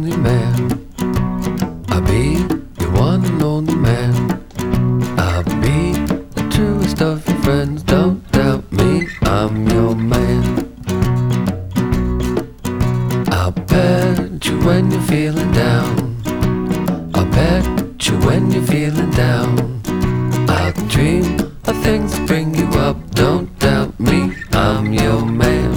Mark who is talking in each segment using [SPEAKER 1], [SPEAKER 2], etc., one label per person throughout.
[SPEAKER 1] any man. I'll be your one and only man. I'll be the truest of your friends. Don't doubt me, I'm your man. I'll pet you when you're feeling down. I'll pet you when you're feeling down. I'll dream of things that bring you up. Don't doubt me, I'm your man.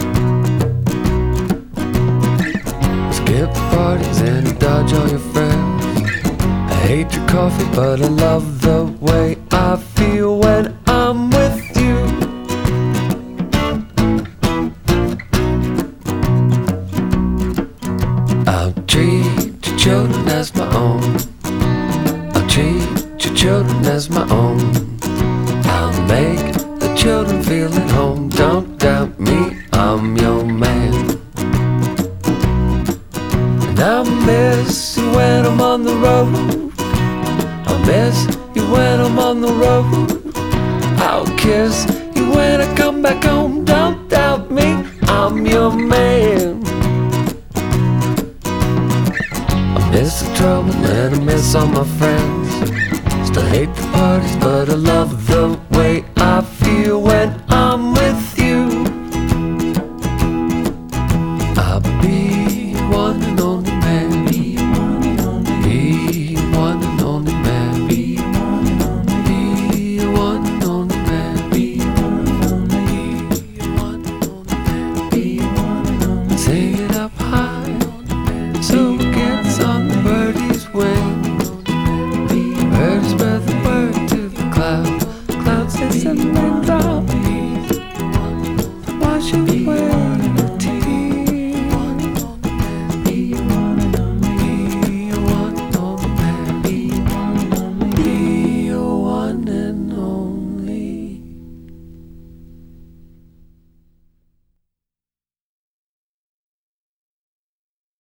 [SPEAKER 1] Skip parties and dodge all your friends. I hate your coffee, but I love the way I feel when I'm with you. I'll treat your children as my own. I'll treat your children as my own. I'll make the children feel at home. Don't doubt me, I'm your man. And I'll miss you when I'm on the road. I'll miss you when I'm on the road. I'll kiss you when I come back home. Don't doubt me, I'm your man. I miss the trouble and I miss all my friends. Still hate the parties, but I love the way I feel